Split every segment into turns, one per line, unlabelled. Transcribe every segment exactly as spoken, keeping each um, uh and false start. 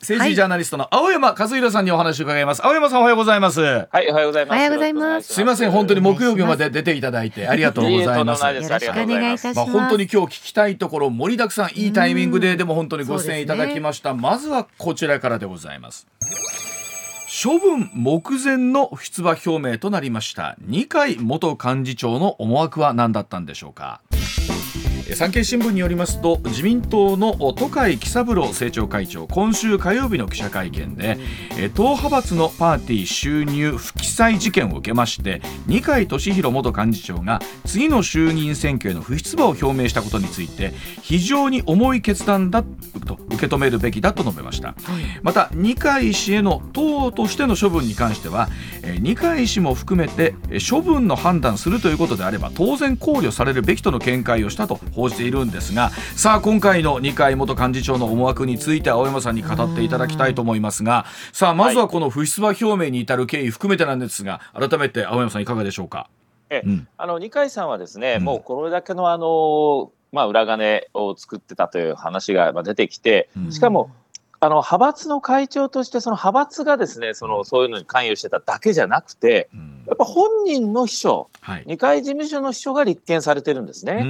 政治ジャーナリストの青山和弘さんにお話を伺います。青山さん、おはようございます。
はい、おはようございます。
おはようございます。
すいません、本当に木曜日まで出ていただいてありがとうございます。
よろしくお願いいたします。
まあ、本当に今日聞きたいところ盛りだくさん、いいタイミングででも本当にご出演いただきました、ね、まずはこちらからでございます。処分目前の出馬表明となりました二階元幹事長の思惑は何だったんでしょうか。産経新聞によりますと、自民党の都会喜三郎政調会長、今週火曜日の記者会見で、党派閥のパーティー収入不記載事件を受けまして、二階俊博元幹事長が次の衆議院選挙への不出馬を表明したことについて、非常に重い決断だと受け止めるべきだと述べました。また二階氏への党としての処分に関しては、二階氏も含めて処分の判断するということであれば当然考慮されるべきとの見解をしたと報じているんですが、さあ今回の二階元幹事長の思惑について青山さんに語っていただきたいと思いますが、さあまずはこの不出馬表明に至る経緯含めてなんですが、改めて青山さんいかがでしょうか。
え、うん、あの二階さんはですね、うん、もうこれだけのあの、まあ、裏金を作ってたという話が出てきて、うん、しかもあの派閥の会長としてその派閥がですね、そのそういうのに関与してただけじゃなくて、うん、やっぱ本人の秘書、はい、二階事務所の秘書が立件されてるんですね、うん、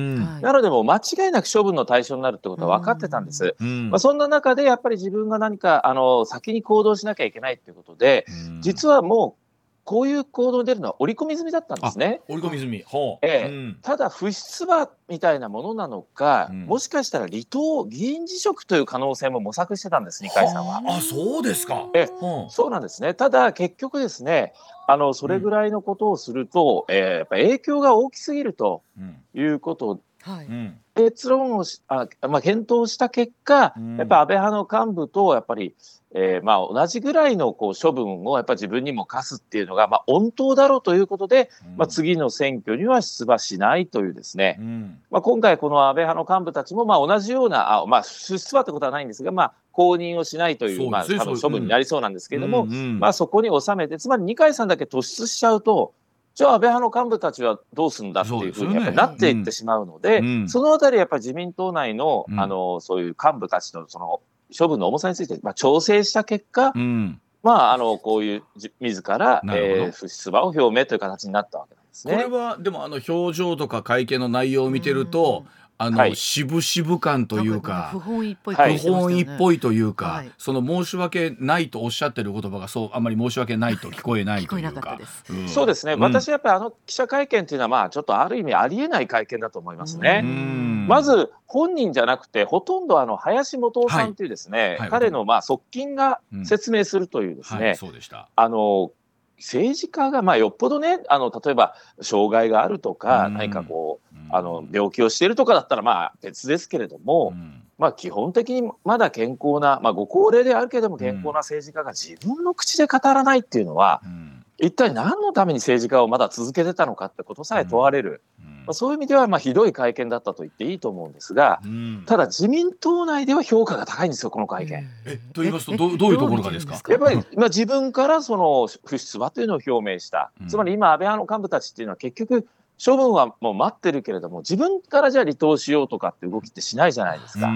なのでもう間違いなく処分の対象になるってことは分かってたんです、うん、まあ、そんな中でやっぱり自分が何かあの先に行動しなきゃいけないっていうことで、うん、実はもうこういう行動に出るのは織り込み済みだったんですね。
織り込み済み、ほう、
ええ、うん、ただ不出馬みたいなものなのか、うん、もしかしたら離党議員辞職という可能性も模索してたんです、二階さんは。
あ、そうですか。
ええ、うん、そうなんですね。ただ結局ですね、あのそれぐらいのことをすると、うん、えー、やっぱ影響が大きすぎるということで、うん、はい、結論をしあ、まあ、検討した結果、うん、やっぱ安倍派の幹部とやっぱりえーまあ、同じぐらいのこう処分をやっぱ自分にも課すっていうのが、まあ、穏当だろうということで、うん、まあ、次の選挙には出馬しないというですね、うん、まあ、今回この安倍派の幹部たちもまあ同じようなあ、まあ、出馬ってことはないんですが、まあ、公認をしないという、まあ、多分処分になりそうなんですけれども、うんうん、まあ、そこに収めて、つまり二階さんだけ突出しちゃうと、じゃあ安倍派の幹部たちはどうするんだっていうふうにやっぱりなっていってしまうので、うん、そのあたりやっぱり自民党内の、あのそういう幹部たちのその処分の重さについて、まあ、調整した結果、うん、まあ、あのこういう自ら、えー、不出馬を表明という形になったわけなんですね。
これはでもあの表情とか会見の内容を見てると、あの、はい、渋々感というか
不本意っぽい、
不本意っぽいというか、はい、その申し訳ないとおっしゃってる言葉がそうあんまり申し訳ないと聞こえないというか
うん、そうですね、うん、私はやっぱりあの記者会見というのはまあちょっとある意味ありえない会見だと思いますね。まず本人じゃなくてほとんどあの林元夫さんというですね、はいはい、彼のまあ側近が説明するというですね、うんはい、そうでした。あの政治家がまあよっぽどね、あの例えば障害があるとか、うん、何かこうあの病気をしているとかだったらまあ別ですけれども、うん、まあ基本的にまだ健康な、まあ、ご高齢であるけれども健康な政治家が自分の口で語らないっていうのは、うん、一体何のために政治家をまだ続けてたのかってことさえ問われる、うんうん、まあ、そういう意味ではまあひどい会見だったと言っていいと思うんですが、うん、ただ自民党内では評価が高いんですよこの会見。
えと言いますと ど, どういうところがですか。
やっぱり、まあ、自分からその不出馬というのを表明した、うん、つまり今安倍派の幹部たちっていうのは結局処分はもう待ってるけれども自分からじゃあ離党しようとかって動きってしないじゃないですか、うんうん、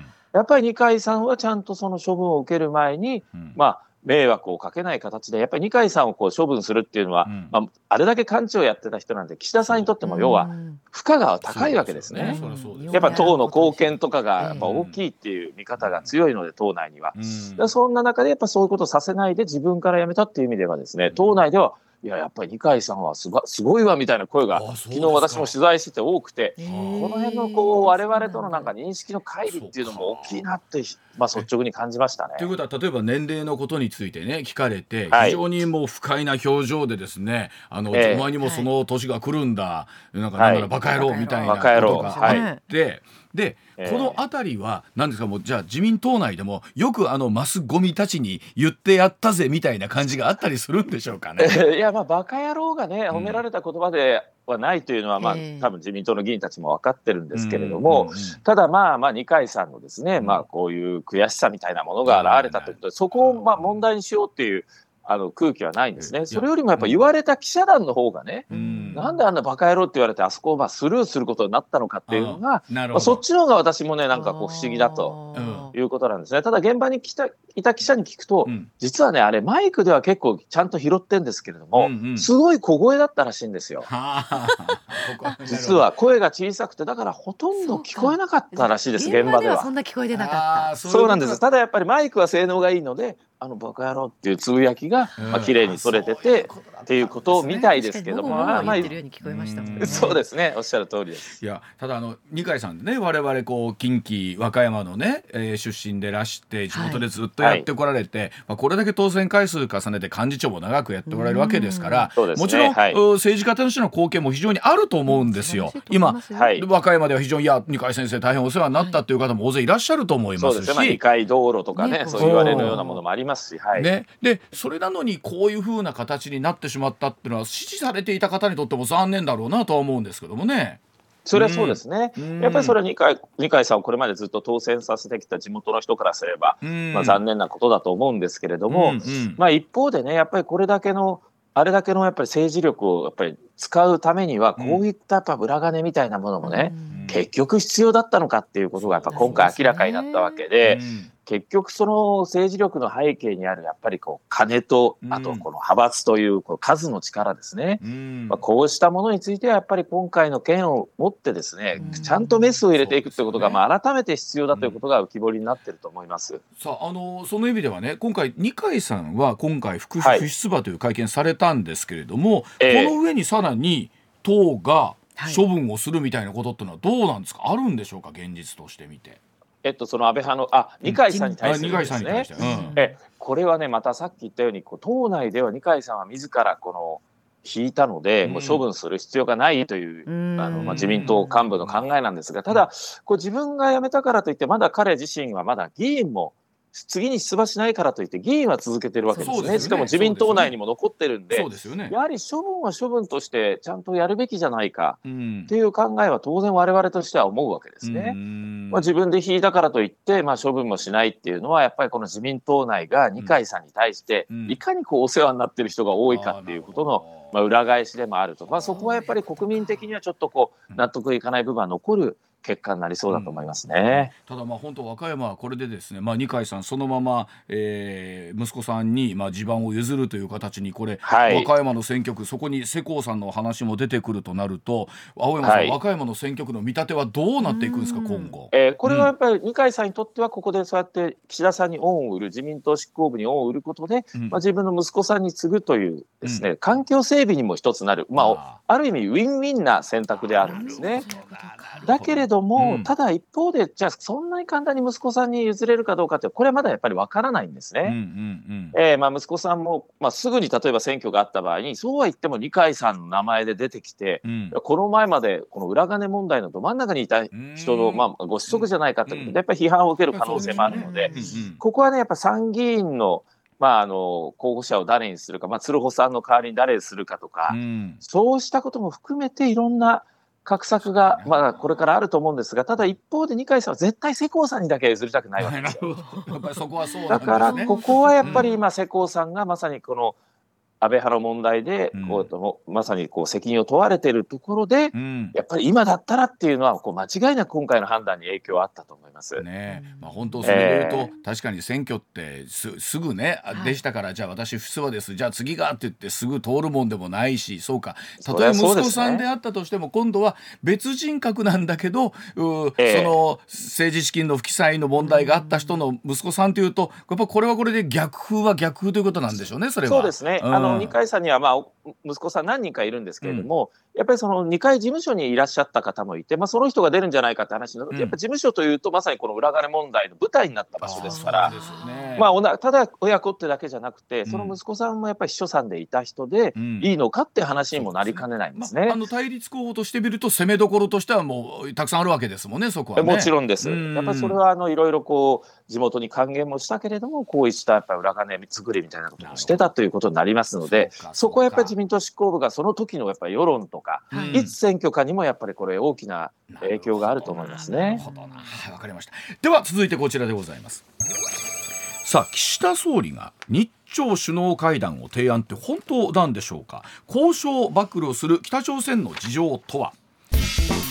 やっぱり二階さんはちゃんとその処分を受ける前に、うん、まあ迷惑をかけない形でやっぱり二階さんをこう処分するっていうのは、うんまあ、あれだけ幹事をやってた人なんで岸田さんにとっても要は負荷が高いわけですね。やっぱ党の貢献とかがやっぱ大きいっていう見方が強いので党内には、うん、そんな中でやっぱそういうことをさせないで自分から辞めたっていう意味ではですね、党内ではいややっぱり二階さんはすばすごいわみたいな声が昨日私も取材してて多くて、この辺のこう我々とのなんか認識の乖離っていうのも大きいなって、まあ、率直に感じましたね。
ということは例えば年齢のことについてね聞かれて非常にもう不快な表情でですね、あの、えー、お前にもその年が来るんだ、なんかなんならバカ野郎みたいなことがあって、はい、でえー、このあたりは何ですか、もうじゃあ自民党内でもよくあのマスゴミたちに言ってやったぜみたいな感じがあったりするんでしょうかね。
いやまあバカ野郎がね褒められた言葉ではないというのは、うん、まあ多分自民党の議員たちも分かってるんですけれども、うんうんうん、ただまあまあ二階さんのですね、うん、まあこういう悔しさみたいなものが現れたということで、そこをまあ問題にしようっていうあの空気はないんですね。それよりもやっぱ言われた記者団の方がね、うん、なんであんなバカ野郎って言われてあそこをまあスルーすることになったのかっていうのが、まあ、そっちの方が私もねなんかこう不思議だと。うんいうことなんですね。ただ現場に来たいた記者に聞くと、うん、実はねあれマイクでは結構ちゃんと拾ってんですけれども、うんうん、すごい小声だったらしいんですよ。実は声が小さくてだからほとんど聞こえなかったらしいです。現場では
そんな聞こえてなかった。
そうなんです。ただやっぱりマイクは性能がいいので、あのバカ野郎っていうつぶやきが、うんまあ綺麗に取れててっていうことみたいですけども、
まあ言ってるように聞こえましたもんね。
そうですね、おっしゃる通りです。
いやただあの二階さんね、我々こう近畿和歌山のね、えー、出身でらして地元でずっとやってこられて、はいまあ、これだけ当選回数重ねて幹事長も長くやっておられるわけですから、
うん
もちろん、
はい、
政治家としての貢献も非常にあると思うんですよ。今、はい、和歌山では非常にいや二階先生大変お世話になったという方も大勢いらっしゃると思いますし、そうですね、まあ、
二階道路とかね、ねそう言われるようなものもありますし、はい
ね、でそれなのにこういう風な形になってしまったっていうのは支持されていた方にとっても残念だろうなとは思うんですけどもね。
それはそうですね、うん、やっぱりそれは二階、二階さんをこれまでずっと当選させてきた地元の人からすれば、うんまあ、残念なことだと思うんですけれども、うんうんまあ、一方でねやっぱりこれだけのあれだけのやっぱり政治力をやっぱり使うためにはこういったやっぱ裏金みたいなものもね、うん、結局必要だったのかっていうことがやっぱ今回明らかになったわけで、うん結局その政治力の背景にあるやっぱりこう金とあとこの派閥というこう数の力ですね、うんまあ、こうしたものについてはやっぱり今回の件をもってですね、うん、ちゃんとメスを入れていくということが、ねまあ、改めて必要だということが浮き彫りになっていると思います、うん、
さあ、あのその意味ではね今回二階さんは今回不出馬という会見されたんですけれども、はい、この上にさらに党が処分をするみたいなことっていうのはどうなんですか、あるんでしょうか現実としてみて。
えっと、その安倍派のあ二階さんに対するですね、うん、えこれはねまたさっき言ったようにこう党内では二階さんは自らこの引いたので、うん、もう処分する必要がないという、うんあのまあ、自民党幹部の考えなんですがただこう自分が辞めたからといってまだ彼自身はまだ議員も次に出馬しないからといって議員は続けてるわけです ね, ですねしかも自民党内にも残ってるん で, で, で、ね、やはり処分は処分としてちゃんとやるべきじゃないかっていう考えは当然我々としては思うわけですね、うんまあ、自分で引いたからといって、まあ、処分もしないっていうのはやっぱりこの自民党内が二階さんに対していかにこうお世話になってる人が多いかっていうことの、まあ、裏返しでもあると、まあ、そこはやっぱり国民的にはちょっとこう納得いかない部分は残る結果になりそうだと思いますね、
うん、ただまあ本当和歌山はこれでですね、まあ、二階さんそのまま、えー、息子さんにまあ地盤を譲るという形にこれ、はい、和歌山の選挙区そこに世耕さんの話も出てくるとなると青山さん、はい、和歌山の選挙区の見立てはどうなっていくんですか今後、
えー、これはやっぱり二階さんにとってはここでそうやって岸田さんに恩を売る自民党執行部に恩を売ることで、うんまあ、自分の息子さんに継ぐというですね、うん、環境整備にも一つなる、まあ、ある意味ウィンウィンな選択であるんですね。だけれども、うん、ただ一方でじゃあそんなに簡単に息子さんに譲れるかどうかってこれはまだやっぱりわからないんですね、うんうんうんえーまあ、息子さんも、まあ、すぐに例えば選挙があった場合にそうは言っても二階さんの名前で出てきて、うん、この前までこの裏金問題のど真ん中にいた人の、まあ、ご子息じゃないかということでやっぱり批判を受ける可能性もあるので、うんうん、ここはねやっぱ参議院のまあ、あの候補者を誰にするか、まあ、鶴保さんの代わりに誰にするかとか、うん、そうしたことも含めていろんな画策が、まあ、これからあると思うんですがただ一方で二階さんは絶対世耕さんにだけは譲りたくないわけですよだからここはやっぱり今世耕さんがまさにこの安倍派の問題でこう、うん、まさにこう責任を問われているところで、うん、やっぱり今だったらっていうのはこう間違いなく今回の判断に影響はあったと思います、
ねまあ、本当それで言うと、えー、確かに選挙って す, すぐねでしたから、はい、じゃあ私不出馬ですじゃあ次がって言ってすぐ通るもんでもないしそうかたとえ息子さんであったとしても、ね、今度は別人格なんだけど、えー、その政治資金の不記載の問題があった人の息子さんというとやっぱこれはこれで逆風は逆風ということなんでしょうねそれは。
そうですね、うんあの二階さんにはまあ息子さん何人かいるんですけれども、うん、やっぱりその二階事務所にいらっしゃった方もいて、まあ、その人が出るんじゃないかって話になって、うん、やっぱ事務所というとまさにこの裏金問題の舞台になった場所ですから、ねまあ、ただ親子ってだけじゃなくてその息子さんもやっぱり秘書さんでいた人でいいのかって話にもなりかねないんですね、うんまあ、
あの対立候補としてみると攻めどころとしてはもうたくさんあるわけですもんねそこはね。
もちろんです、うん、やっぱりそれはあのいろいろこう地元に還元もしたけれどもこういったやっぱり裏金作りみたいなことをしてたということになりますのでそこはやっぱり自民党執行部がその時のやっぱり世論とか、うん、いつ選挙かにもやっぱりこれ大きな影響があると思いますね。
なるほどな、はい、わかりました。では続いてこちらでございます。さあ岸田総理が日朝首脳会談を提案って本当なんでしょうか。交渉暴露する北朝鮮の事情とは。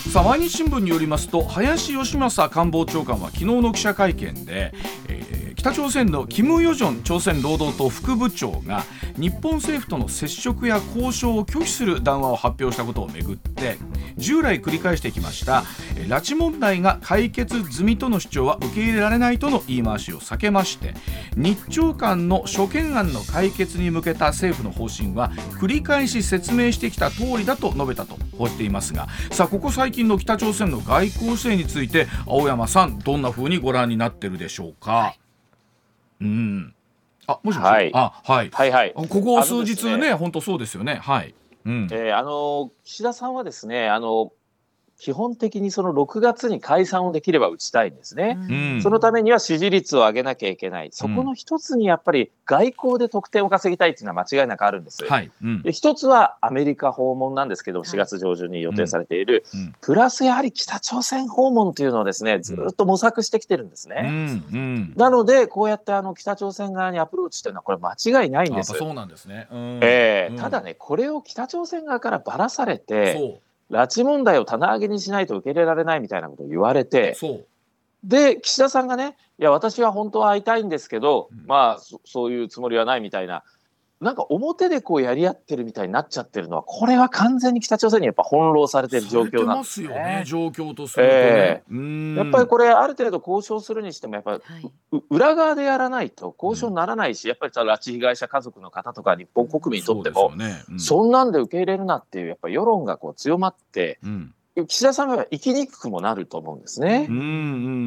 さあ毎日新聞によりますと、林芳正官房長官は昨日の記者会見で、えー北朝鮮のキム・ヨジョン朝鮮労働党副部長が日本政府との接触や交渉を拒否する談話を発表したことをめぐって、従来繰り返してきました拉致問題が解決済みとの主張は受け入れられないとの言い回しを避けまして、日朝間の諸懸案の解決に向けた政府の方針は繰り返し説明してきた通りだと述べたと報じていますが、さあここ最近の北朝鮮の外交姿勢について青山さん、どんな風にご覧になってるでしょうか。はい、うん、あ、もしもし、はい、あ、はい、はいはい、ここ数日ね、ね、本当そうですよね。はい、うん、
えー、あの岸田さんはですね、あの基本的にそのろくがつに解散をできれば打ちたいんですね、うん、そのためには支持率を上げなきゃいけない。そこの一つにやっぱり外交で得点を稼ぎたいっていうのは間違いなくあるんです、はい、うん、で一つはアメリカ訪問なんですけど、しがつ上旬に予定されている、はい、うん、プラスやはり北朝鮮訪問というのをですね、ずっと模索してきてるんですね、うんうん、なのでこうやってあの北朝鮮側にアプローチというのはこれ間違いないんです。
そうなんですね、うん、
えーうん、ただね、これを北朝鮮側からばらされて、そう拉致問題を棚上げにしないと受け入れられないみたいなことを言われて、そうで岸田さんがね、いや私は本当は会いたいんですけど、うん、まあ そ, そういうつもりはないみたいな、なんか表でこうやり合ってるみたいになっちゃってるのは、これは完全に北朝鮮にやっぱ翻弄されてる状況なんですね。
されてますよね、状況とするとね、えー、う
ーんやっぱりこれある程度交渉するにしてもやっぱり、はい、裏側でやらないと交渉にならないし、うん、やっぱり拉致被害者家族の方とか日本国民にとっても そ,、ねうん、そんなんで受け入れるなっていうやっぱ世論がこう強まって、うん、岸田さんが生きにくくもなると思うんですね、うんうん、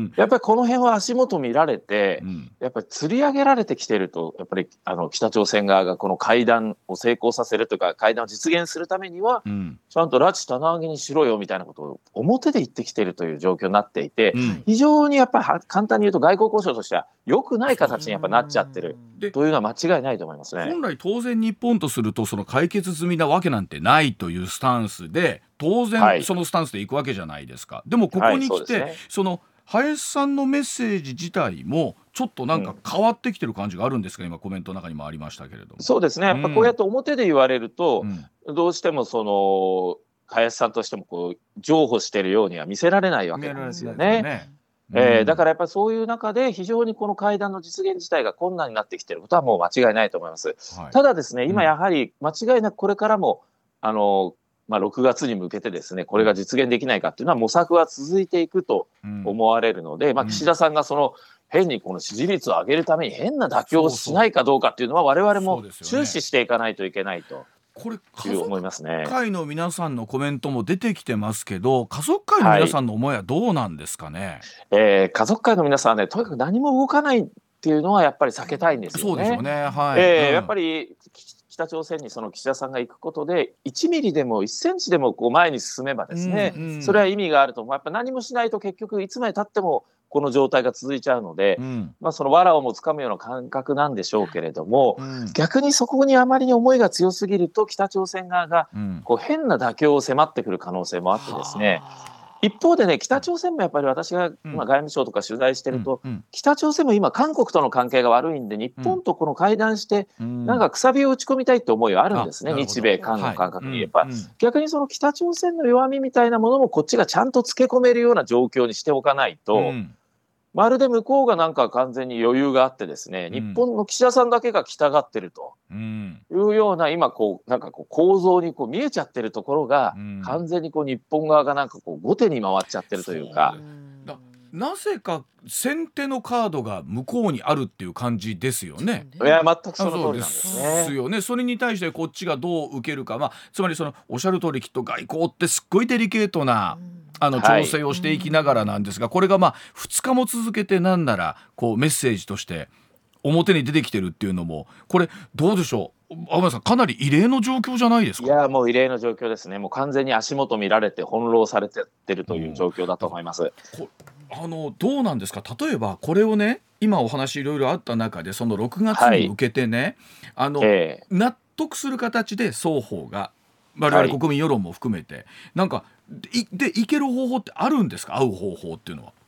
やっぱりこの辺は足元見られて、うん、やっぱり釣り上げられてきてると、やっぱりあの北朝鮮側がこの会談を成功させるというか会談を実現するためには、うん、ちゃんと拉致棚上げにしろよみたいなことを表で言ってきているという状況になっていて、うん、非常にやっぱり簡単に言うと外交交渉としては良くない形にやっぱなっちゃってるというのは間違いないと思いますね。
本来当然日本とするとその解決済みなわけなんてないというスタンスで当然そのスタンスでいくわけじゃないですか、はい、でもここに来て、はい そ, ね、その林さんのメッセージ自体もちょっとなんか変わってきてる感じがあるんですが、うん、今コメントの中にもありましたけれども。
そうですね、やっぱこうやって表で言われると、うん、どうしてもその林さんとしてもこう譲歩してるようには見せられないわけなんですよね。えー、だからやっぱりそういう中で非常にこの会談の実現自体が困難になってきていることはもう間違いないと思います、はい、ただですね、今やはり間違いなくこれからもあの、まあ、ろくがつに向けてですねこれが実現できないかっていうのは模索は続いていくと思われるので、うんまあ、岸田さんがその変にこの支持率を上げるために変な妥協をしないかどうかっていうのは我々も注視していかないといけないと。
これ家族会の皆さんのコメントも出てきてますけど、家族会の皆さんの思いはどうなんですかね。
はいえー、家族会の皆さんはね、とにかく何も動かないっていうのはやっぱり避けたいんですよね。
そうですよね、はい
えーうん、やっぱり北朝鮮にその岸田さんが行くことでいちミリでもいっセンチでもこう前に進めばですね、うんうん、それは意味があると思う。やっぱ何もしないと結局いつまで経ってもこの状態が続いちゃうので、うんまあ、その藁をもつかむような感覚なんでしょうけれども、うん、逆にそこにあまりに思いが強すぎると北朝鮮側がこう変な妥協を迫ってくる可能性もあってですね、うん、一方でね北朝鮮もやっぱり私が今外務省とか取材してると、うんうん、北朝鮮も今韓国との関係が悪いんで日本とこの会談してなんかくさびを打ち込みたいって思いはあるんですね、うん、日米韓の感覚にやっぱ、はいうん、逆にその北朝鮮の弱みみたいなものもこっちがちゃんとつけ込めるような状況にしておかないと、うんまるで向こうがなんか完全に余裕があってですね、うん、日本の岸田さんだけが来たがってるというような今こうなんかこう構造にこう見えちゃってるところが、うん、完全にこう日本側がなんかこう後手に回っちゃってるというか、
だなぜか先手のカードが向こうにあるっていう感じですよね。
いや全くその通りなんですね。
そうですよね。それに対してこっちがどう受けるか、まあ、つまりそのおっしゃる通りきっと外交ってすっごいデリケートな、うんあの調整をしていきながらなんですが、はい、これがまあふつかも続けてなんならこうメッセージとして表に出てきてるっていうのもこれどうでしょう、青山さんかなり異例の状況じゃないですか。
いやもう異例の状況ですね。もう完全に足元見られて翻弄されてってるという状況だと思います。
こあのどうなんですか。例えばこれをね今お話いろいろあった中でそのろくがつに向けてね、はい、あの、えー、納得する形で双方が我々国民世論も含めて、はい、なんか で, でいける方法ってあるんですか。会う方法っていうのは。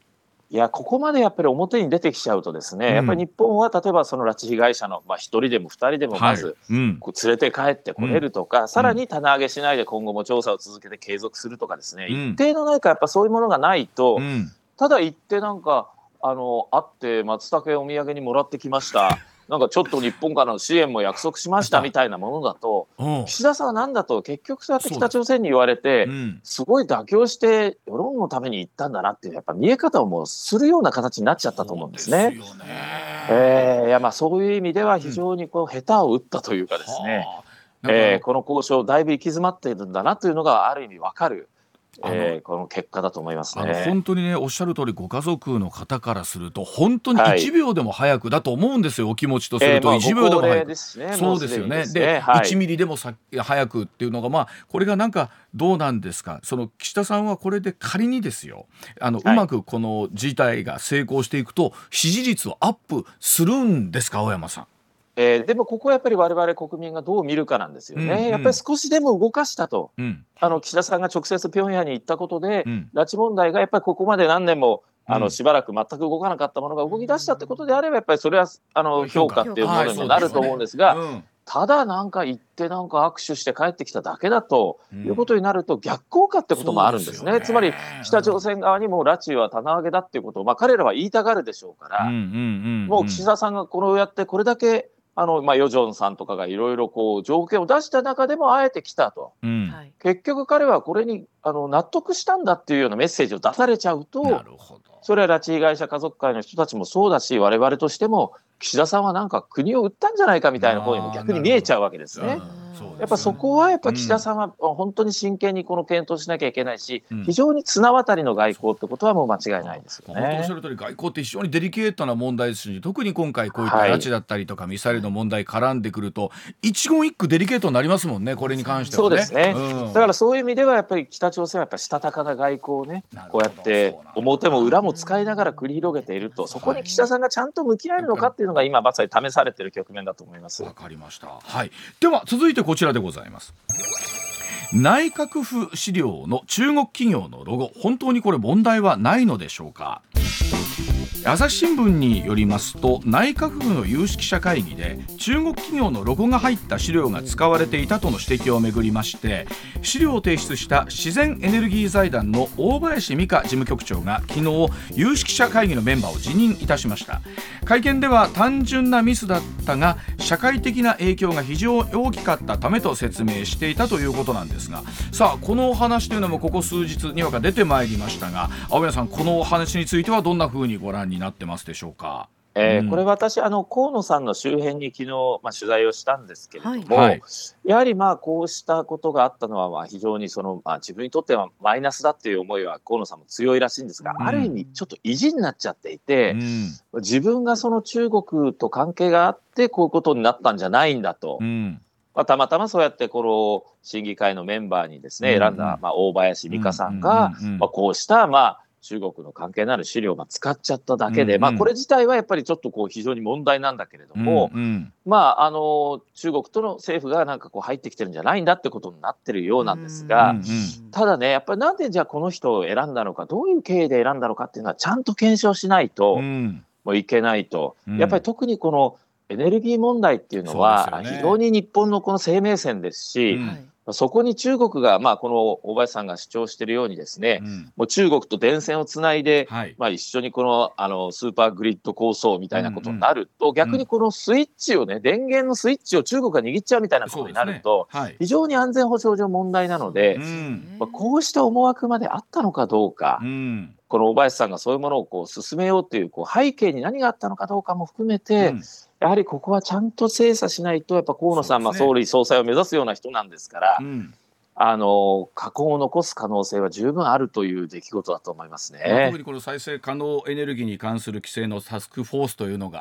いやここまでやっぱり表に出てきちゃうとですね、うん、やっぱり日本は例えばその拉致被害者のまあひとりでもふたりでもまずこう連れて帰ってこれるとか、うん、さらに棚上げしないで今後も調査を続けて継続するとかですね、うん、一定の何かやっぱそういうものがないと、うん、ただ行ってなんかあの会って松茸お土産にもらってきましたなんかちょっと日本からの支援も約束しましたみたいなものだと、岸田さんは何だと結局そうやって北朝鮮に言われてすごい妥協して世論のために行ったんだなっていうやっぱ見え方をもうするような形になっちゃったと思うんですね。そうですよね。えー、いやまあそういう意味では非常にこう下手を打ったというかですね、うん、えー、この交渉だいぶ行き詰まっているんだなというのがある意味わかる。えー、この結果だと思いますね。
あの本当にねおっしゃる通りご家族の方からすると本当にいちびょうでも早くだと思うんですよ、はい、お気持ちとするといちびょうでも早く、えーまあね、そうですよね。で、ね、はい、いちミリでもさ早くっていうのがまあこれがなんかどうなんですか。その岸田さんはこれで仮にですよあの、はい、うまくこの事態が成功していくと支持率をアップするんですか青山さん。
えー、でもここはやっぱり我々国民がどう見るかなんですよね、うんうん、やっぱり少しでも動かしたと、うん、あの岸田さんが直接平壌に行ったことで、うん、拉致問題がやっぱりここまで何年もあのしばらく全く動かなかったものが動き出したってことであればやっぱりそれはあの評価っていうものにもなると思うんですが、はい、うん、ただなんか行ってなんか握手して帰ってきただけだということになると逆効果ってこともあるんですね、うん、つまり北朝鮮側にも拉致は棚上げだっていうことを、まあ、彼らは言いたがるでしょうから、うんうんうんうん、もう岸田さんがこれをやってこれだけあのまあ、ヨジョンさんとかがいろいろこう条件を出した中でもあえて来たと、うん、結局彼はこれにあの納得したんだっていうようなメッセージを出されちゃうと、なるほど、それは拉致被害者家族会の人たちもそうだし我々としても岸田さんはなんか国を売ったんじゃないかみたいな声にも逆に見えちゃうわけですね。やっぱそこはやっぱ岸田さんは本当に真剣にこの検討しなきゃいけないし、うん、非常に綱渡りの外交ってことはもう間違いないですよね。
本当おっしゃる通り外交って非常にデリケートな問題ですし、特に今回こういった拉致だったりとか、はい、ミサイルの問題絡んでくると一言一句デリケートになりますもんね、これに関してはね。
そうですね、うん、だからそういう意味ではやっぱり北朝鮮はやっぱしたたかな外交をねこうやって表も裏も使いながら繰り広げていると、そこに岸田さんがちゃんと向き合えるのかっていうのが今まさに試されている局面だと思います。
わかりました、はい、では続いてこちらでございます。内閣府資料の中国企業のロゴ、本当にこれ問題はないのでしょうか。朝日新聞によりますと内閣府の有識者会議で中国企業のロゴが入った資料が使われていたとの指摘をめぐりまして、資料を提出した自然エネルギー財団の大林美香事務局長が昨日有識者会議のメンバーを辞任いたしました。会見では単純なミスだったが社会的な影響が非常に大きかったためと説明していたということなんですが、さあこのお話というのもここ数日にわか出てまいりましたが、青山さんこのお話についてはどんなふうにご覧になってますでしょうか。
えーうん、これ私あの河野さんの周辺に昨日、まあ、取材をしたんですけれども、はい、やはりまあこうしたことがあったのはまあ非常にその、まあ、自分にとってはマイナスだっていう思いは河野さんも強いらしいんですが、うん、ある意味ちょっと意地になっちゃっていて、うん、自分がその中国と関係があってこういうことになったんじゃないんだと、うん、まあ、たまたまそうやってこの審議会のメンバーにですね、うん、選んだまあ大林美香さんが、うんうんうん、まあ、こうしたまあ中国の関係のある資料を使っちゃっただけで、うんうん、まあ、これ自体はやっぱりちょっとこう非常に問題なんだけれども、うんうん、まあ、あの中国との政府がなんかこう入ってきてるんじゃないんだってことになってるようなんですが、うんうん、ただねやっぱりなんでじゃあこの人を選んだのか、どういう経緯で選んだのかっていうのはちゃんと検証しないと、うん、もういけないと、うん、やっぱり特にこのエネルギー問題っていうのは非常に日本のこの生命線ですし、うん、そこに中国が、まあ、この大林さんが主張しているようにですね、うん、もう中国と電線をつないで、はい、まあ、一緒にこの、あのスーパーグリッド構想みたいなことになると、うんうん、逆にこのスイッチをね、電源のスイッチを中国が握っちゃうみたいなことになると、ね、はい、非常に安全保障上問題なので、うん、まあ、こうした思惑まであったのかどうか、うん、この大林さんがそういうものをこう進めようというこう背景に何があったのかどうかも含めて、うん、やはりここはちゃんと精査しないと、やっぱ河野さん、まあ、総理総裁を目指すような人なんですから、うん、あの禍根を残す可能性は十分あるという出来事だと思いますね。
特にこの再生可能エネルギーに関する規制のタスクフォースというのがあって、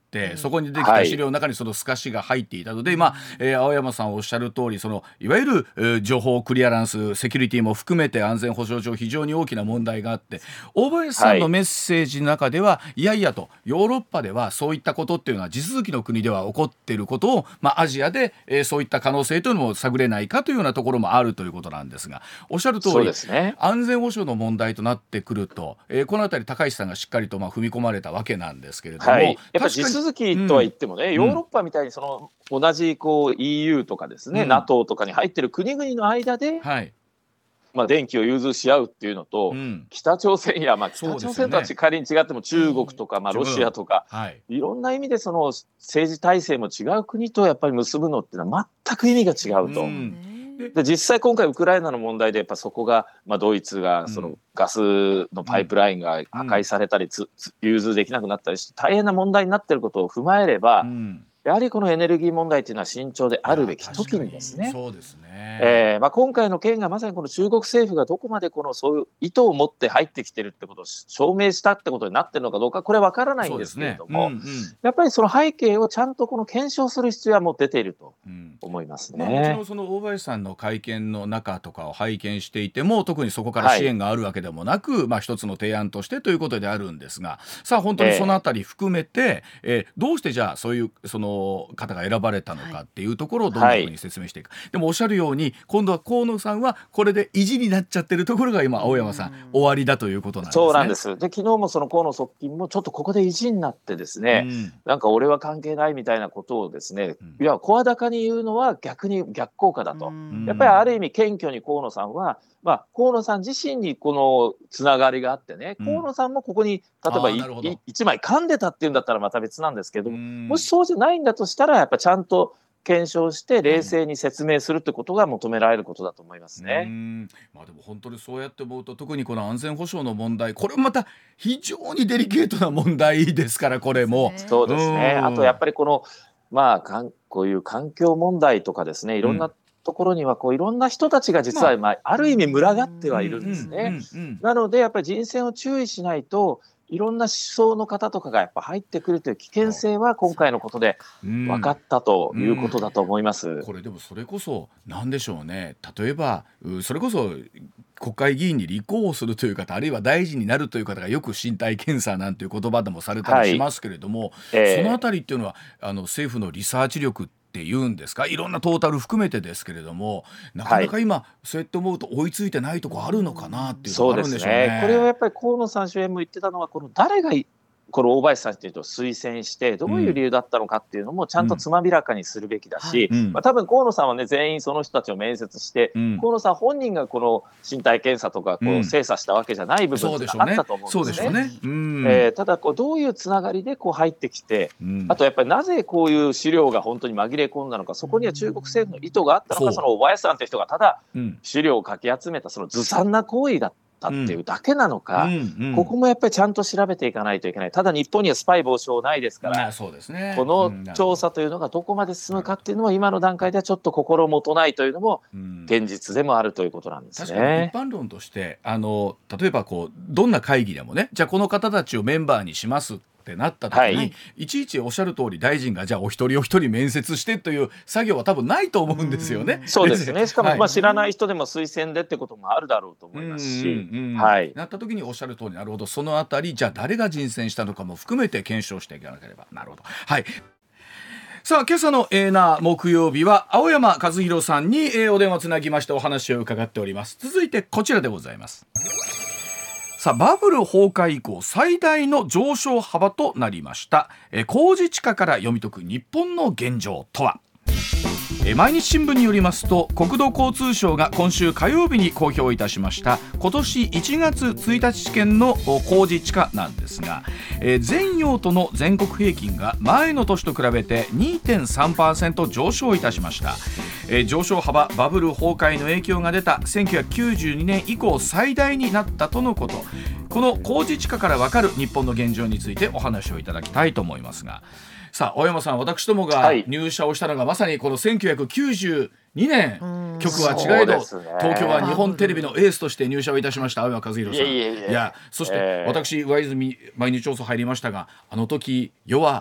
、うん、そこにできた資料の中にその透かしが入っていたので、はい、まあえー、青山さんおっしゃる通りそのいわゆる、えー、情報クリアランスセキュリティも含めて安全保障上非常に大きな問題があって、大林さんのメッセージの中では、はい、いやいやとヨーロッパではそういったことっていうのは地続きの国では起こっていることを、まあ、アジアで、えー、そういった可能性というのも探れないかというようなところもあるということなんですが、おっしゃる通りそうですね、安全保障の問題となってくると、えー、このあたり高石さんがしっかりとまあ踏み込まれたわけなんですけれども、はい、
やっぱり地続きとは言ってもね、うん、ヨーロッパみたいにその同じこう イーユー とかですね、うん、ナトー とかに入っている国々の間で、はい、まあ、電気を融通し合うっていうのと、うん、北朝鮮や、まあ、北朝鮮とは仮に違っても中国とか、まあ、ロシアとか、はい、いろんな意味でその政治体制も違う国とやっぱり結ぶのっていうのは全く意味が違うと。うん、で実際今回ウクライナの問題でやっぱそこが、まあ、ドイツがそのガスのパイプラインが破壊されたり、つつ融通できなくなったりして大変な問題になっていることを踏まえれば、うん、やはりこのエネルギー問題というのは慎重であるべき時にですね、
そうですね、
えーまあ、今回の件がまさにこの中国政府がどこまでこのそういう意図を持って入ってきてるってことを証明したってことになってるのかどうかこれわからないんですけれども、ね、うんうん、やっぱりその背景をちゃんとこの検証する必要はもう出ていると思いますね。
うん、まあ、もちろんその大林さんの会見の中とかを拝見していても特にそこから支援があるわけでもなく、はい、まあ、一つの提案としてということであるんですが、さあ本当にそのあたり含めて、えーえー、どうしてじゃあそういうその方が選ばれたのかっていうところをどんなふうに説明していくか、はい、でもおっしゃるように今度は河野さんはこれで意地になっちゃってるところが今青山さん終わりだということなんですね。
そうなんです。で昨日もその河野側近もちょっとここで意地になってですね、うん、なんか俺は関係ないみたいなことをですね、うん、いや声高に言うのは逆に逆効果だと、うん、やっぱりある意味謙虚に河野さんは、まあ、河野さん自身にこのつながりがあってね、うん、河野さんもここに例えばいいちまい噛んでたっていうんだったらまた別なんですけども、うん、もしそうじゃないんだとしたらやっぱちゃんと検証して冷静に説明するってことが求められることだと思いますね。
うん、まあ、でも本当にそうやって思うと特にこの安全保障の問題これもまた非常にデリケートな問題ですからこれも
そうですね。あとやっぱりこのまあかんこういう環境問題とかですねいろんなところにはこういろんな人たちが実はまあある意味群がってはいるんですね。なのでやっぱり人選を注意しないといろんな思想の方とかがやっぱ入ってくるという危険性は今回のことで分かったということだと思います。うんうん、
これでもそれこそ何でしょうね。例えばそれこそ国会議員に立候補するという方あるいは大臣になるという方がよく身体検査なんていう言葉でもされたりしますけれども、はいえー、そのあたりっていうのはあの政府のリサーチ力っていうんですかいろんなトータル含めてですけれどもなかなか今、はい、そうやって思うと追いついてないところあるのかなっていうのがあるんでしょうね。
そうですね。これはやっぱり河野さん主演も言ってたのはこの誰がこの大林さんというと推薦してどういう理由だったのかっていうのもちゃんとつまびらかにするべきだし、うんまあ、多分河野さんはね全員その人たちを面接して、うん、河野さん本人がこの身体検査とかこう精査したわけじゃない部分があったと思うんですね。ただこうどういうつながりでこう入ってきて、うん、あとやっぱりなぜこういう資料が本当に紛れ込んだのかそこには中国政府の意図があったのか、その大林さんという人がただ資料をかき集めたそのずさんな行為だったっていうだけなのか、うんうんうん、ここもやっぱりちゃんと調べていかないといけない。ただ日本にはスパイ防止法ないですから、
そうですね、
この調査というのがどこまで進むかっていうのも今の段階ではちょっと心もとないというのも現実でもあるということなんですね。
確かに一般論としてあの例えばこうどんな会議でもねじゃあこの方たちをメンバーにしますってなった時に、はい、いちいちおっしゃる通り大臣がじゃあお一人お一人面接してという作業は多分ないと思うんですよね。
そうですね。しかも、まあ、知らない人でも推薦でってこともあるだろうと思いますし、
はい、なった時におっしゃる通りなるほどそのあたりじゃあ誰が人選したのかも含めて検証していかなければなるほど。はい。さあ今朝のエーナー木曜日は青山和弘さんに、えー、お電話つなぎましてお話を伺っております。続いてこちらでございます。さあバブル崩壊以降最大の上昇幅となりましたえ公示地価から読み解く日本の現状とは。え毎日新聞によりますと国土交通省が今週火曜日に公表いたしました今年いちがつついたち時点の公示地価なんですが、え全用途の全国平均が前の年と比べて にてんさんパーセント 上昇いたしました。え上昇幅バブル崩壊の影響が出たせんきゅうひゃくきゅうじゅうにねん以降最大になったとのこと。この公示地価から分かる日本の現状についてお話をいただきたいと思いますが、さあ青山さん私どもが入社をしたのがまさにこのせんきゅうひゃくきゅうじゅうにねん局は違えど、ね、東京は日本テレビのエースとして入社をいたしました青山和弘さん。いやいやいやいやそして、えー、私上泉毎日放送入りましたがあの時世は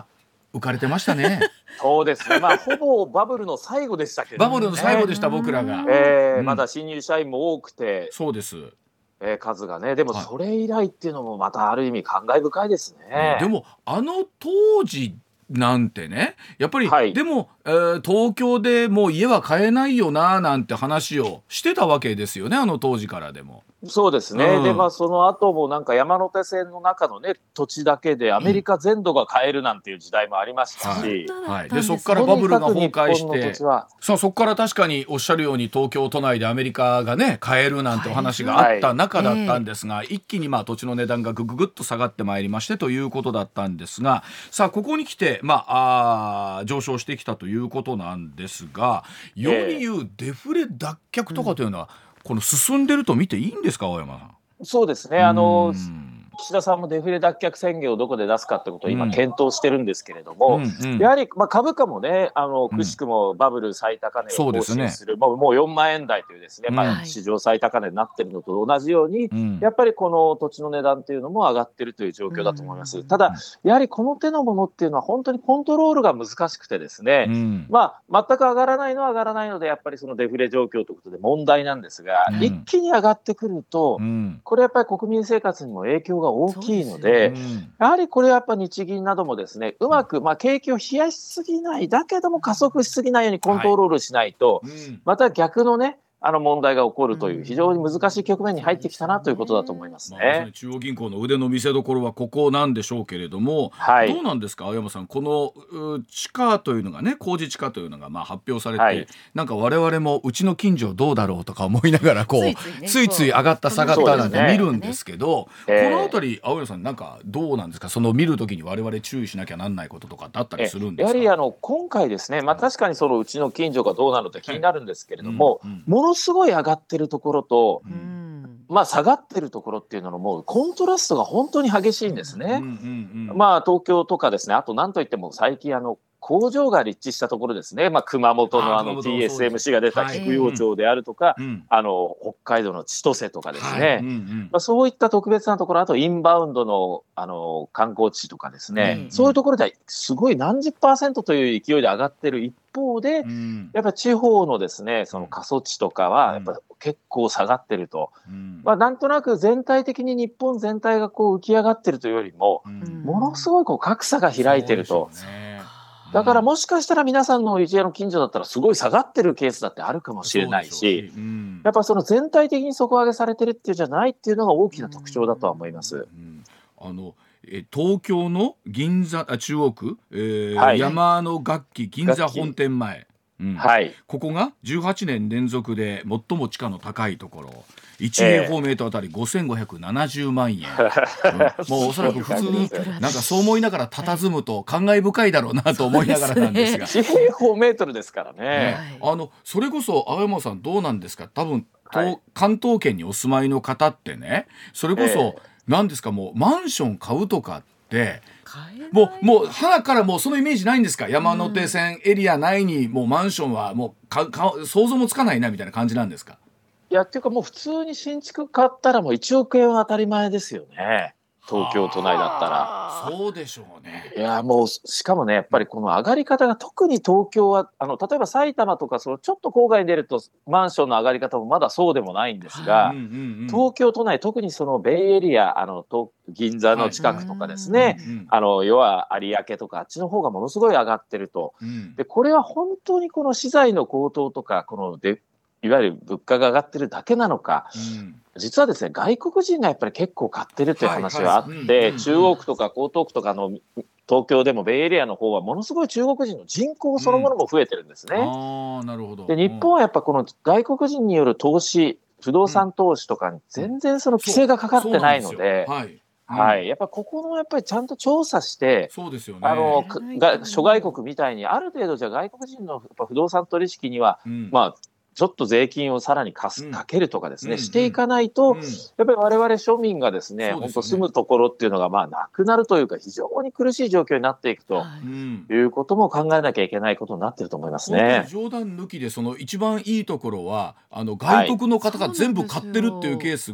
浮かれてましたね。
そうですね、まあ、ほぼバブルの最後でしたけど、ね、
バブルの最後でした僕らが、
えー
うん、
まだ新入社員も多くて、
そうです、
えー、数がね、でもそれ以来っていうのもまたある意味感慨深いですね、
はい、でもあの当時なんてねやっぱり、
はい、
でも、えー、東京でもう家は買えないよななんて話をしてたわけですよね、あの当時からでも。
そうですね、
うん、
でまあその後もなんか山手線の中のね土地だけでアメリカ全土が買えるなんていう時代もありましたし、
うん、はい、でそこからバブルが崩壊してそこから確かにおっしゃるように東京都内でアメリカがね買えるなんてお話があった中だったんですが、はい、一気にまあ土地の値段がぐぐぐっと下がってまいりましてということだったんですが、さあここに来て、まあ、あ上昇してきたということなんですが、世に言うデフレ脱却とかというのは、うんこの進んでると見ていいんですか、青山さん。
そうですね、あの岸田さんもデフレ脱却宣言をどこで出すかってことを今検討してるんですけれども、うんうん、やはり、まあ、株価もねあのくしくもバブル最高値を更新する、うん、もう、もうよんまんえん台というですね、うんまあ、史上最高値になっているのと同じように、うん、やっぱりこの土地の値段というのも上がっているという状況だと思います、うん、ただやはりこの手のものっていうのは本当にコントロールが難しくてですね、うんまあ、全く上がらないのは上がらないのでやっぱりそのデフレ状況ということで問題なんですが、うん、一気に上がってくると、うん、これやっぱり国民生活にも影響が大きいのでで、うん、やはりこれはやっぱ日銀などもですねうまく、まあ、景気を冷やしすぎないだけども加速しすぎないようにコントロールしないと、はいうん、また逆のねあの問題が起こるという非常に難しい局面に入ってきたなということだと思いますね。
まあ、中央銀行の腕の見せ所はここなんでしょうけれども、はい、どうなんですか青山さん、この地価というのがね公示地価というのがまあ発表されて、はい、なんか我々もうちの近所どうだろうとか思いながらこうついつい、ね、ついつい上がった下がったなんて見るんですけど、ね、このあたり青山さんなんかどうなんですか、その見るときに我々注意しなきゃなんないこととかってあったりするんですか。
やはりあの今回ですね、まあ、確かにそのうちの近所がどうなのって気になるんですけれども、うんうん、ものすごい上がってってるところと、うん、まあ下がってるところっていうののもうコントラストが本当に激しいんですね、うんうんうん、まあ東京とかですね、あと何といっても最近あの工場が立地したところですね、まあ、熊本のあの ティーエスエムシー が出た菊陽町であるとか、はい、あの北海道の千歳とかですね、はいうんうんまあ、そういった特別なところ、あとインバウンド の, あの観光地とかですね、うんうん、そういうところですごい何十パーセントという勢いで上がってる一方で、うん、やっぱり地方のですねその過疎地とかはやっぱ結構下がってると、うんまあ、なんとなく全体的に日本全体がこう浮き上がってるというよりも、うん、ものすごいこう格差が開いてると。だからもしかしたら皆さんの家の近所だったらすごい下がってるケースだってあるかもしれないし、うん、やっぱその全体的に底上げされてるっていうじゃないっていうのが大きな特徴だとは思います。うんうん、
あのえ東京の銀座あ中央区、えーはい、山の楽器銀座本店前、うんはい、ここがじゅうはちねん連続で最も地価の高いところいち平方メートルあたりごせんごひゃくななじゅうまんえん、うん、もうおそらく普通になんかそう思いながら佇むと感慨深いだろうなと思いながらなんですが
いち平方メートルですからね、
ねあのそれこそ青山さんどうなんですか、多分、はい、関東圏にお住まいの方ってねそれこそ何ですか、もうマンション買うとかってもう、もう鼻からもうそのイメージないんですか、山手線エリア内にもうマンションはもうかか想像もつかないなみたいな感じなんですか。
いやっていうかもう普通に新築買ったらもういちおくえんは当たり前ですよね、東京都内だったら。
そうでしょうね。
いやもうしかもねやっぱりこの上がり方が特に東京はあの例えば埼玉とかそのちょっと郊外に出るとマンションの上がり方もまだそうでもないんですが、うんうんうん、東京都内特にそのベイエリアあの東銀座の近くとかですね、はいうんうん、あの要は有明とかあっちの方がものすごい上がってると、うん、でこれは本当にこの資材の高騰とかこのでいわゆる物価が上がってるだけなのか、うん、実はですね外国人がやっぱり結構買ってるという話があって、はいはい、中央区とか江東区とかの東京でもベイエリアの方はものすごい中国人の人口そのものも増えてるんですね、うん、
あーなるほど。
で日本はやっぱこの外国人による投資不動産投資とかに全然その規制がかかってないので、うんはいうんはい、やっぱここのやっぱりちゃんと調査して
そうですよね、
あのが諸外国みたいにある程度じゃ外国人のやっぱ不動産取引には、うん、まあちょっと税金をさらにかす、うん、かけるとかですね、うん、していかないと、うん、やっぱり我々庶民がですね、本当住むところっていうのがまあなくなるというか非常に苦しい状況になっていくと、はい、いうことも考えなきゃいけないことになっていると思いますね。
冗談抜きでその一番いいところはあの外国の方が全部買ってるっていうケースが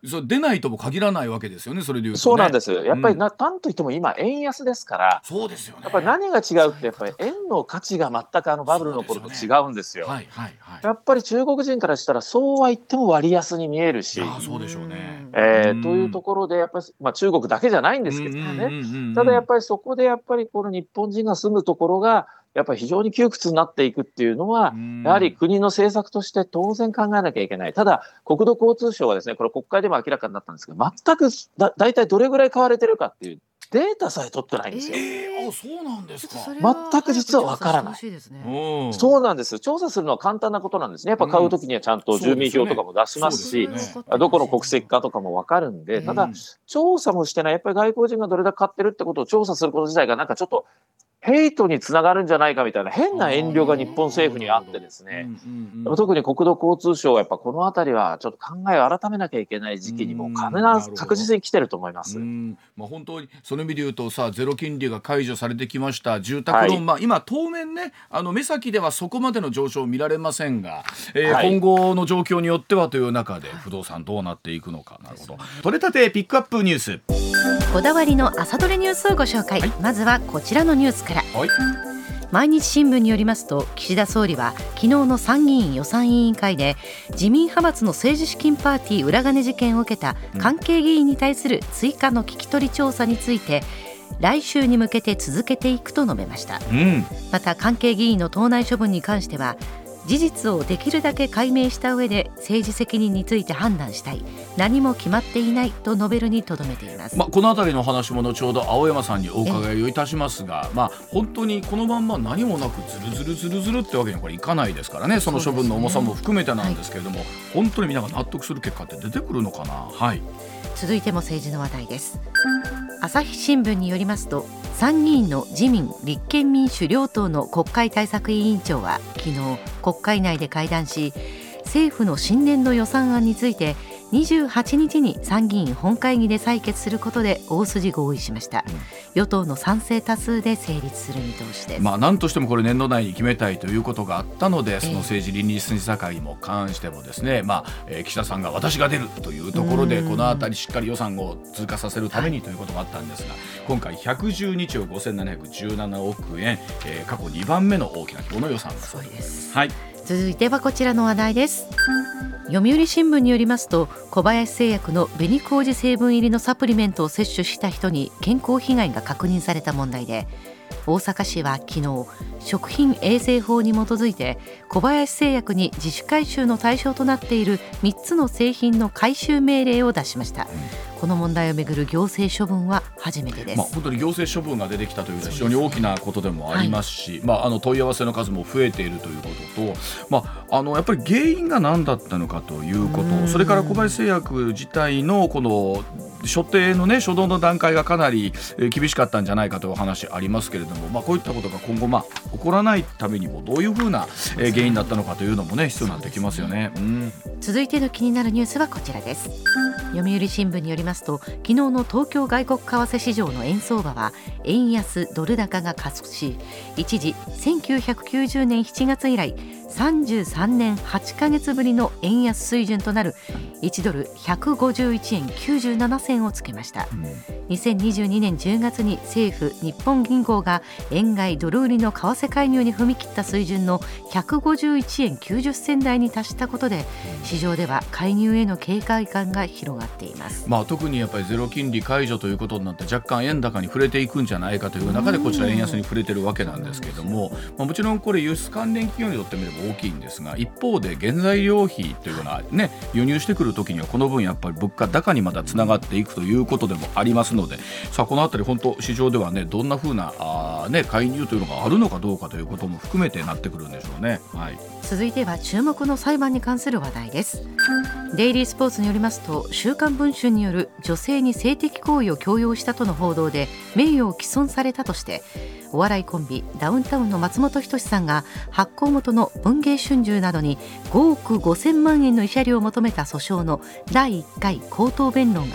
そ出ないとも限らないわけですよね、それでいうとね。
そうなんです。やっぱりな、うん、なんといっても今円安ですから。
そうですよね。
やっぱり何が違うってやっぱり円の価値が全くあのバブルの頃と違うんですよ。
はいはいはい。
やっぱり中国人からしたらそうは言っても割安に見えるし。
あ、そうでしょうね。
えー、というところでやっぱり、まあ、中国だけじゃないんですけどね。ただやっぱりそこでやっぱりこの日本人が住むところがやっぱり非常に窮屈になっていくっていうのは、やはり国の政策として当然考えなきゃいけない。ただ、国土交通省はですね、これ国会でも明らかになったんですけど、全くだ大体どれぐらい買われてるかっていうデータさえ取ってないんですよ。
えー、あ、そうなんですか。
全く実はわからない。
ね、
そうなんです。調査するのは簡単なことなんですね。やっぱ買うときにはちゃんと住民票とかも出しますし、すね、どこの国籍かとかもわかるんで、ただ、調査もしてない。やっぱり外国人がどれだけ買ってるってことを調査すること自体がなんかちょっと、ヘイトにつながるんじゃないかみたいな変な遠慮が日本政府にあってですね、特に国土交通省はやっぱこのあたりはちょっと考えを改めなきゃいけない時期にも必ず確実に来てると思います。
うん、まあ、本当にその意味で言うとさ、ゼロ金利が解除されてきました。住宅ローン、はい、まあ、今当面ね、あの目先ではそこまでの上昇見られませんが、えーはい、今後の状況によってはという中で不動産どうなっていくのか。なるほど。取れたてピックアップニュース、
こだわりの朝どれニュースをご紹介、はい、まずはこちらのニュースから。はい、毎日新聞によりますと、岸田総理は昨日の参議院予算委員会で自民派閥の政治資金パーティー裏金事件を受けた関係議員に対する追加の聞き取り調査について、来週に向けて続けていくと述べました。うん、また関係議員の党内処分に関しては、事実をできるだけ解明した上で政治責任について判断したい、何も決まっていないと述べるにとどめています。
まあ、このあたりの話も後ほど青山さんにお伺いをいたしますが、まあ、本当にこのまんま何もなくズルズルズルズルってわけにはこれいかないですからね。その処分の重さも含めてなんですけれども、はい、本当にみんなが納得する結果って出てくるのかな。はい、
続いても政治の話題です。朝日新聞によりますと、参議院の自民・立憲民主両党の国会対策委員長は昨日国会内で会談し、政府の新年度予算案についてにじゅうはちにちに参議院本会議で採決することで大筋合意しました。うん、与党の賛成多数で成立する見通しです。
まあ、何としてもこれ年度内に決めたいということがあったので、その政治倫理審査会にも関してもですね、まあえー、岸田さんが私が出るというところでこのあたりしっかり予算を通過させるためにということがあったんですが、はい、今回ひゃくじゅうにちょうごせんななひゃくじゅうななおくえん、えー、過去にばんめの大きな規模の予算だそうです。はい、
続いてはこちらの話題です。読売新聞によりますと、小林製薬の紅麹成分入りのサプリメントを摂取した人に健康被害が確認された問題で、大阪市は昨日食品衛生法に基づいて小林製薬に自主回収の対象となっているみっつの製品の回収命令を出しました。うん、この問題をめぐる行政処分は初めてです。
まあ、本当に行政処分が出てきたというのは非常に大きなことでもありますし、はい、まあ、あの問い合わせの数も増えているということと、まあ、あのやっぱり原因が何だったのかということ、それから小林製薬自体のこの所定のね、初動の段階がかなり厳しかったんじゃないかというお話ありますけれども、まあ、こういったことが今後まあ起こらないためにもどういうふうな原因だったのかというのもね、必要になってきますよね。うん、
続いての気になるニュースはこちらです。読売新聞によりますと、昨日の東京外国為替市場の円相場は円安ドル高が加速し、一時せんきゅうひゃくきゅうじゅうねんしちがつ以来さんじゅうさんねんはちかげつぶりの円安水準となるいちドルひゃくごじゅういちえんきゅうじゅうななせんをつけました。うん、にせんにじゅうにねんじゅうがつに政府日本銀行が円買いドル売りの為替介入に踏み切った水準のひゃくごじゅういちえんきゅうじゅっせん台に達したことで、市場では介入への警戒感が広がっています。
まあ、特にやっぱりゼロ金利解除ということになって若干円高に触れていくんじゃないかという中でこちら円安に触れているわけなんですけれども、まあ、もちろんこれ輸出関連企業にとってみれば大きいんですが、一方で原材料費というような、ね、輸入してくるときにはこの分やっぱり物価高にまたつながっていくということでもありますので、さあこのあたり本当市場ではね、どんな風なあ、ね、介入というのがあるのかどうかということも含めてなってくるんでしょうね。はい、
続いては注目の裁判に関する話題です。デイリースポーツによりますと、週刊文春による女性に性的行為を強要したとの報道で名誉を毀損されたとして、お笑いコンビダウンタウンの松本人志さんが発行元の文藝春秋などにごおくごせんまんえんの慰謝料を求めた訴訟のだいいっかい口頭弁論が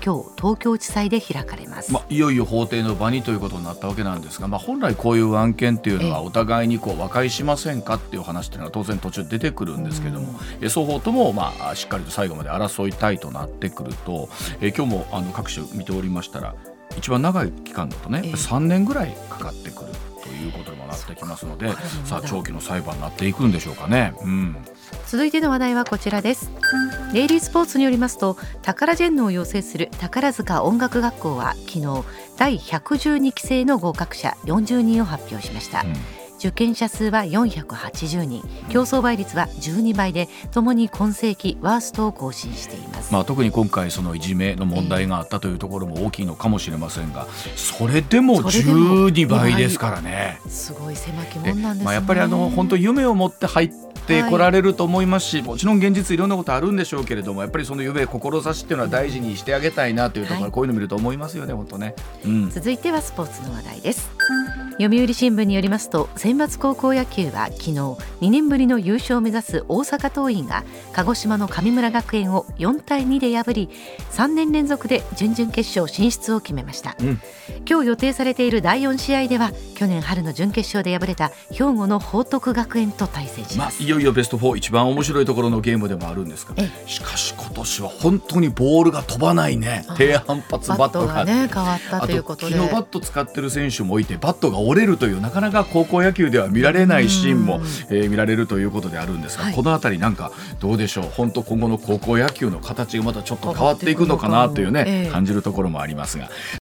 今日東京地裁で開かれます。
まあ、いよいよ法廷の場にということになったわけなんですが、まあ、本来こういう案件っていうのはお互いにこう和解しませんかっていう話っていうのは当然途中出てくるんですけども、え双方ともまあしっかりと最後まで争いたいとなってくると、え今日もあの各種見ておりましたら一番長い期間だとね、さんねんぐらいかかってくるということにもなってきますので、さあ長期の裁判になっていくんでしょうかね。うん、
続いての話題はこちらです。デイリースポーツによりますと、タカラジェンヌを養成する宝塚音楽学校は昨日だいひゃくじゅうにき生の合格者よんじゅうにんを発表しました。うん、受験者数はよんひゃくはちじゅうにん、競争倍率はじゅうにばいで、ともに今世紀ワーストを更新しています。
まあ、特に今回そのいじめの問題があったというところも大きいのかもしれませんが、それでもじゅうにばいですからね。
すごい狭き門なんですね。
まあ、やっぱりあの本当夢を持って入って来られると思いますし、はい、もちろん現実いろんなことあるんでしょうけれども、やっぱりその夢志っていうのは大事にしてあげたいなというところ、はい、こういうの見ると思いますよね本当ね。うん、
続いてはスポーツの話題です。読売新聞によりますと、選抜高校野球は昨日にねんぶりの優勝を目指す大阪桐蔭が鹿児島の神村学園をよんたいにで破り、さんねん連続で準々決勝進出を決めました。うん、今日予定されているだいよん試合では去年春の準決勝で敗れた兵庫の報徳学園と対戦します。
まあ、いよいよベストフォー、一番面白いところのゲームでもあるんですが、しかし今年は本当にボールが飛ばないね。低反発バットが
バットが、ね、変わったということで、
あと昨日バット使ってる選手もいてバットが折れるというなかなか高校野球では見られないシーンも、えー、見られるということであるんですが、はい、このあたりなんかどうでしょう。本当今後の高校野球の形がまたちょっと変わっていくのかなというね、えー、感じるところもありますが、